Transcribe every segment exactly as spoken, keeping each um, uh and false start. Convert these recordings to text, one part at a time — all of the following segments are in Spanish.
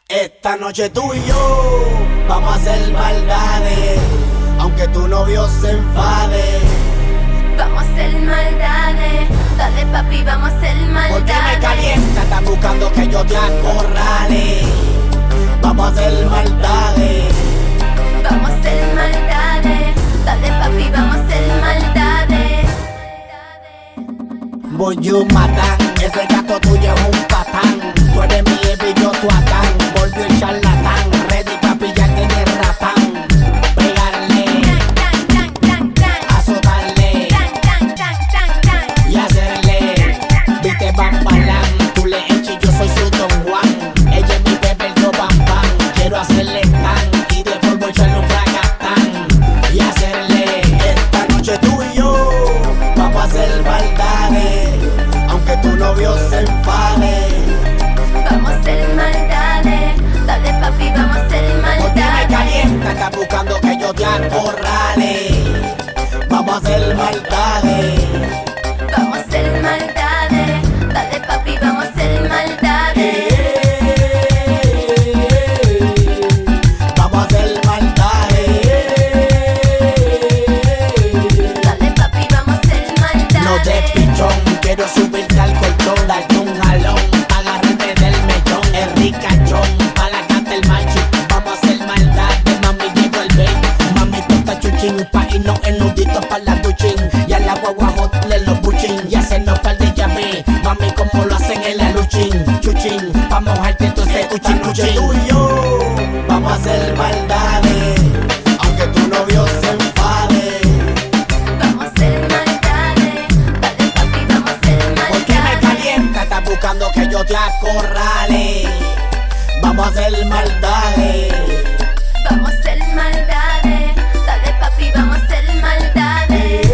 Esta noche tú y yo vamos a hacer maldades, aunque tu novio se enfade. Vamos a hacer maldades, dale papi, vamos a hacer maldades. Porque me calienta, estás buscando que yo te acorrale. Vamos a hacer maldades, Vamos a hacer maldades, dale papi, vamos a hacer maldades. voy yo matan, ese gato tuyo es un patán. Tú eres mi Evi, yo tu Adán. Volvió el charlatán, ready pa' pillarte en el ratán. Pegarle, azotarle y hacerle. Viste bambalán, tú le echas y yo soy su Don Juan. Ella es mi bebé, yo bam bam. Quiero hacerle tan y de polvo echarle un fracatán y hacerle. Esta noche tú y yo vamos a hacer maldades, aunque tu novio se enfade. Vamos a hacer maldades, dale papi, vamos a hacer Porque me maldades. calienta, estás buscando que yo te acorrale. Vamos a hacer maldades, Vamos a hacer maldades, dale papi, vamos a hacer maldades. vamos a hacer maldades. Dale papi, vamos a hacer maldades. No de pichón, quiero subirte al colchón, darte un jalón, agarrarme del mechón, el ricachón, pa' la canta el macho. Vamos a hacer maldades, mami, llegó el baby. Mami, tú estás chuchín, pa' irnos en nuditos pa' la duchín. Y a la guagua hotle los buchín, y hacernos par de llave. Mami, como lo hacen en la luchín, chuchín, pa' mojarte todo ese cuchín, cuchín. Tú y yo vamos a hacer maldades, aunque tu novio se enfade. Vamos a hacer maldades, dale papi, vamos a hacer Porque me maldades. calienta, estás buscando que yo te acorrale. Vamos a hacer maldades, Vamos a hacer maldades, dale papi, vamos a hacer maldades.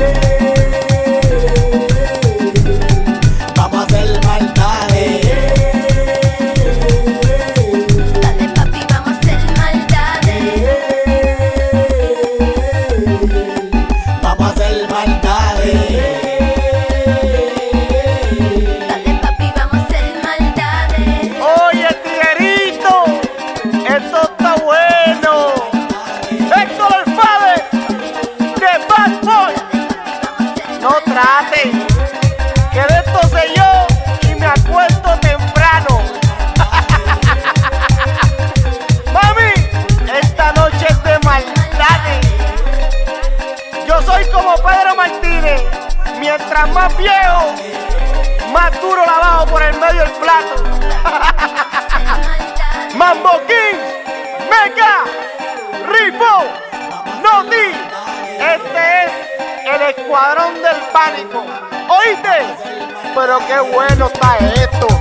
vamos a hacer maldades, Dale papi, vamos a hacer maldades. vamos a hacer maldades. Dale papi, vamos a hacer maldades. Oye, tiguerito, esto está bueno. Héctor el Fade, de Bad Boy. No trate, que de esto sé yo y me acuesto temprano. Mami, esta noche es de maldades. Yo soy como Pedro Martínez, mientras más viejo, más duro la bajo por el medio del plato. Mambo King, Mega, Ripo, Noti, este es el escuadrón del pánico. ¿Oíste? Pero qué bueno está esto.